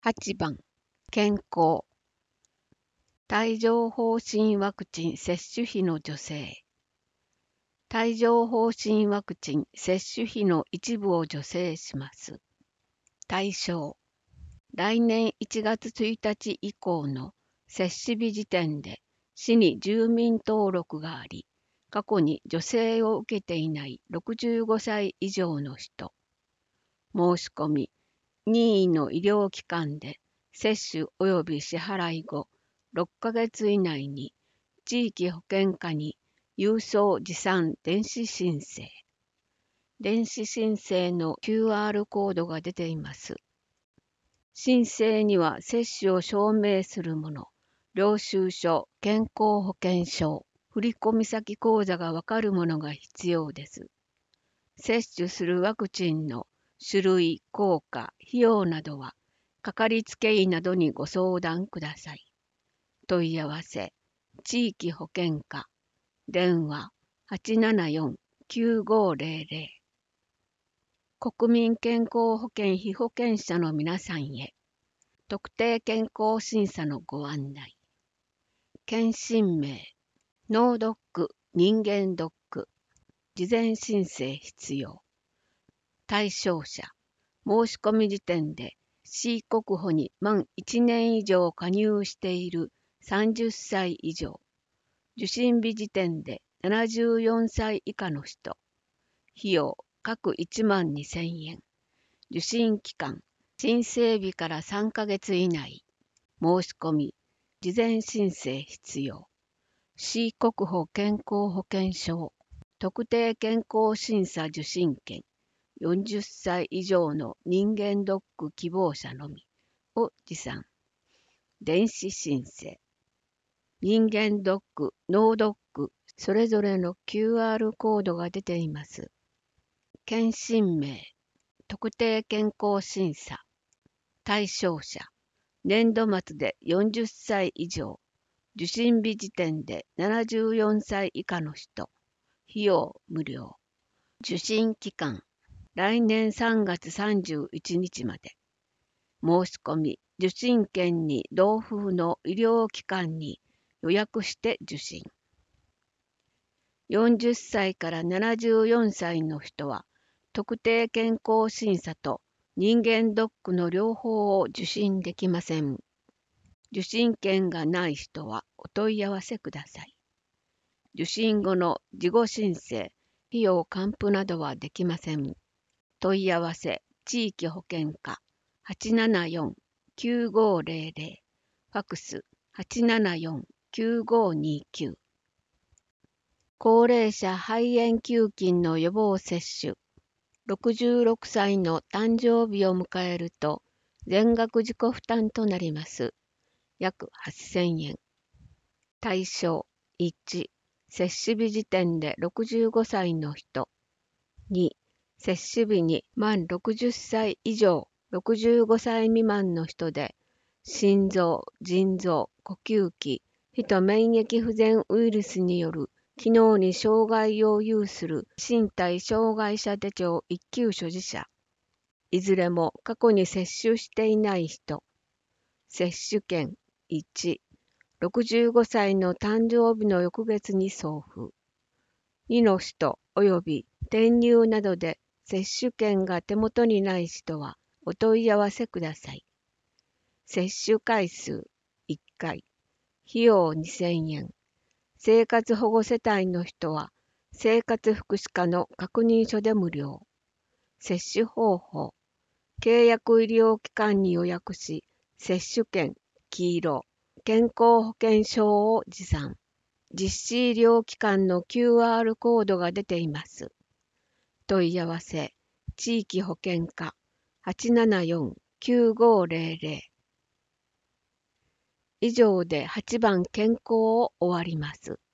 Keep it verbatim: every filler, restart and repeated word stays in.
はちばん、健康。帯状疱疹ワクチン接種費の助成。帯状疱疹ワクチン接種費の一部を助成します。対象。来年いちがつついたち以降の接種日時点で市に住民登録があり、過去に助成を受けていないろくじゅうごさい以上の人。申し込み、任意の医療機関で接種及び支払い後ろっかげつ以内に地域保険課に郵送持参電子申請。電子申請の キューアール コードが出ています。申請には接種を証明するもの、領収書、健康保険証、振込先口座がわかるものが必要です。接種するワクチンの種類、効果、費用などは、かかりつけ医などにご相談ください。問い合わせ、地域保険課、電話 はちななよんきゅうごゼロゼロ。国民健康保険被保険者の皆さんへ、特定健康審査のご案内。検診名、脳ドック、人間ドック、事前申請必要。対象者、申し込み時点で市国保に満いちねん以上加入しているさんじゅっさい以上、受診日時点でななじゅうよんさい以下の人、費用各いちまんにせんえん、受診期間、申請日からさんかげつ以内、申し込み、事前申請必要、市国保健康保険証、特定健康審査受診券、よんじゅっさい以上の人間ドック希望者のみを持参。電子申請。人間ドック、脳ドック、それぞれの キューアール コードが出ています。検診名、特定健康審査。対象者、年度末でよんじゅっさい以上、受診日時点でななじゅうよんさい以下の人、費用無料。受診期間、来年さんがつさんじゅういちにちまで。申し込み、受診券に同封の医療機関に予約して受診。よんじゅっさいからななじゅうよんさいの人は、特定健康審査と人間ドックの両方を受診できません。受診券がない人はお問い合わせください。受診後の事後申請、費用還付などはできません。問い合わせ、地域保険課 はちななよんきゅうごゼロゼロ、ファクス はちななよんきゅうごにきゅう。高齢者肺炎球菌の予防接種。ろくじゅうろくさいの誕生日を迎えると全額自己負担となります。約はっせんえん。対象いち、接種日時点でろくじゅうごさいの人。に、接種日に満ろくじゅっさい以上ろくじゅうごさい未満の人で、心臓、腎臓、呼吸器、ヒト免疫不全ウイルスによる機能に障害を有する身体障害者手帳いっきゅう所持者、いずれも過去に接種していない人、接種券いち、ろくじゅうごさいの誕生日の翌月に送付、にの人及び転入などで接種券が手元にない人はお問い合わせください。接種回数いっかい、費用にせんえん。生活保護世帯の人は生活福祉課の確認書で無料。接種方法、契約医療機関に予約し、接種券、黄色、健康保険証を持参。実施医療機関の キューアール コードが出ています。問い合わせ、地域保険課 はちななよんきゅうごゼロゼロ。以上ではちばん健康を終わります。